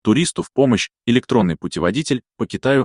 Туристу в помощь электронный путеводитель по Китаю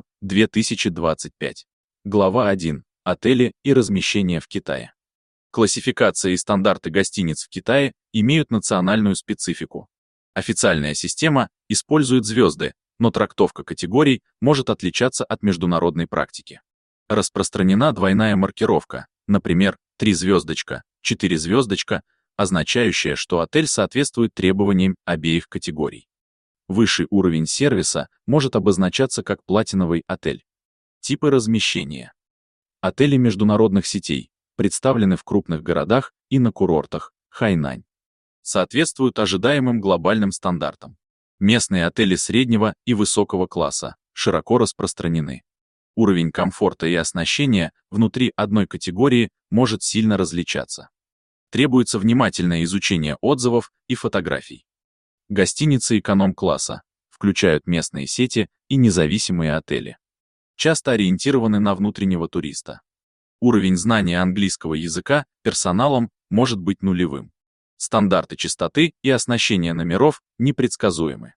2025. Глава 1. Отели и размещение в Китае. Классификация и стандарты гостиниц в Китае имеют национальную специфику. Официальная система использует звезды, но трактовка категорий может отличаться от международной практики. Распространена двойная маркировка, например, 3 звездочка, 4 звездочка, означающая, что отель соответствует требованиям обеих категорий. Высший уровень сервиса может обозначаться как платиновый отель. Типы размещения. Отели международных сетей представлены в крупных городах и на курортах, Хайнань. Соответствуют ожидаемым глобальным стандартам. Местные отели среднего и высокого класса широко распространены. Уровень комфорта и оснащения внутри одной категории может сильно различаться. Требуется внимательное изучение отзывов и фотографий. Гостиницы эконом-класса включают местные сети и независимые отели. Часто ориентированы на внутреннего туриста. Уровень знания английского языка персоналом может быть нулевым. Стандарты чистоты и оснащения номеров непредсказуемы.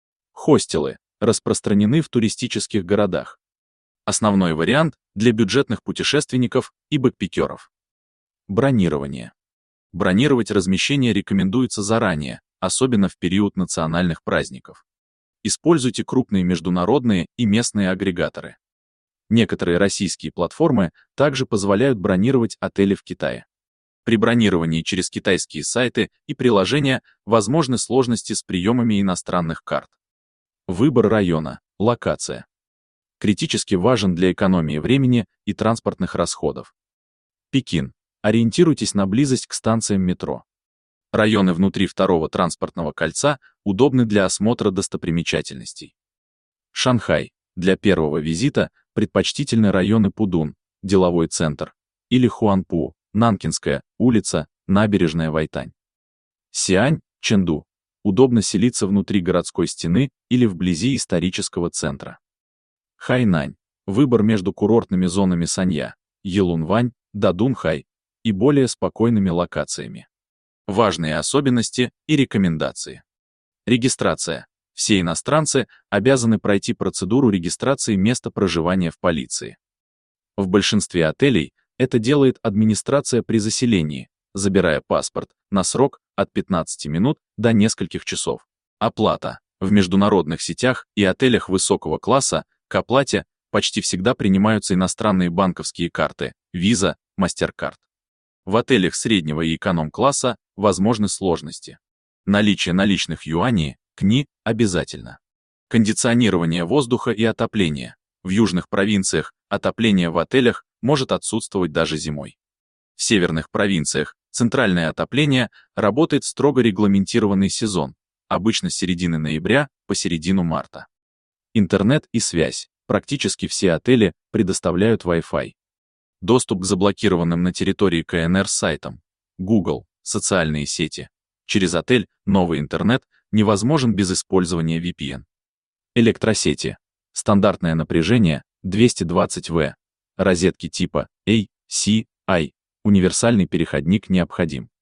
Хостелы распространены в туристических городах. Основной вариант для бюджетных путешественников и бэкпикеров. Бронирование. Бронировать размещение рекомендуется заранее, особенно в период национальных праздников. Используйте крупные международные и местные агрегаторы. Некоторые российские платформы также позволяют бронировать отели в Китае. При бронировании через китайские сайты и приложения возможны сложности с приемами иностранных карт. Выбор района, локация. Критически важен для экономии времени и транспортных расходов. Пекин. Ориентируйтесь на близость к станциям метро. Районы внутри второго транспортного кольца удобны для осмотра достопримечательностей. Шанхай. Для первого визита предпочтительны районы Пудун, деловой центр, или Хуанпу, Нанкинская улица, набережная Вайтань. Сиань, Чэнду. Удобно селиться внутри городской стены или вблизи исторического центра. Хайнань. Выбор между курортными зонами Санья, Елунвань, Дадунхай и более спокойными локациями. Важные особенности и рекомендации. Регистрация. Все иностранцы обязаны пройти процедуру регистрации места проживания в полиции. В большинстве отелей это делает администрация при заселении, забирая паспорт на срок от 15 минут до нескольких часов. Оплата. В международных сетях и отелях высокого класса к оплате почти всегда принимаются иностранные банковские карты, Visa, MasterCard. В отелях среднего и эконом-класса возможны сложности. Наличие наличных юаней, КНИ, обязательно. Кондиционирование воздуха и отопление. В южных провинциях отопление в отелях может отсутствовать даже зимой. В северных провинциях центральное отопление работает в строго регламентированный сезон, обычно с середины ноября по середину марта. Интернет и связь. Практически все отели предоставляют Wi-Fi. Доступ к заблокированным на территории КНР сайтам. Google, социальные сети. Через отель новый интернет невозможен без использования VPN. Электросети. Стандартное напряжение 220 В. Розетки типа A, C, I. Универсальный переходник необходим.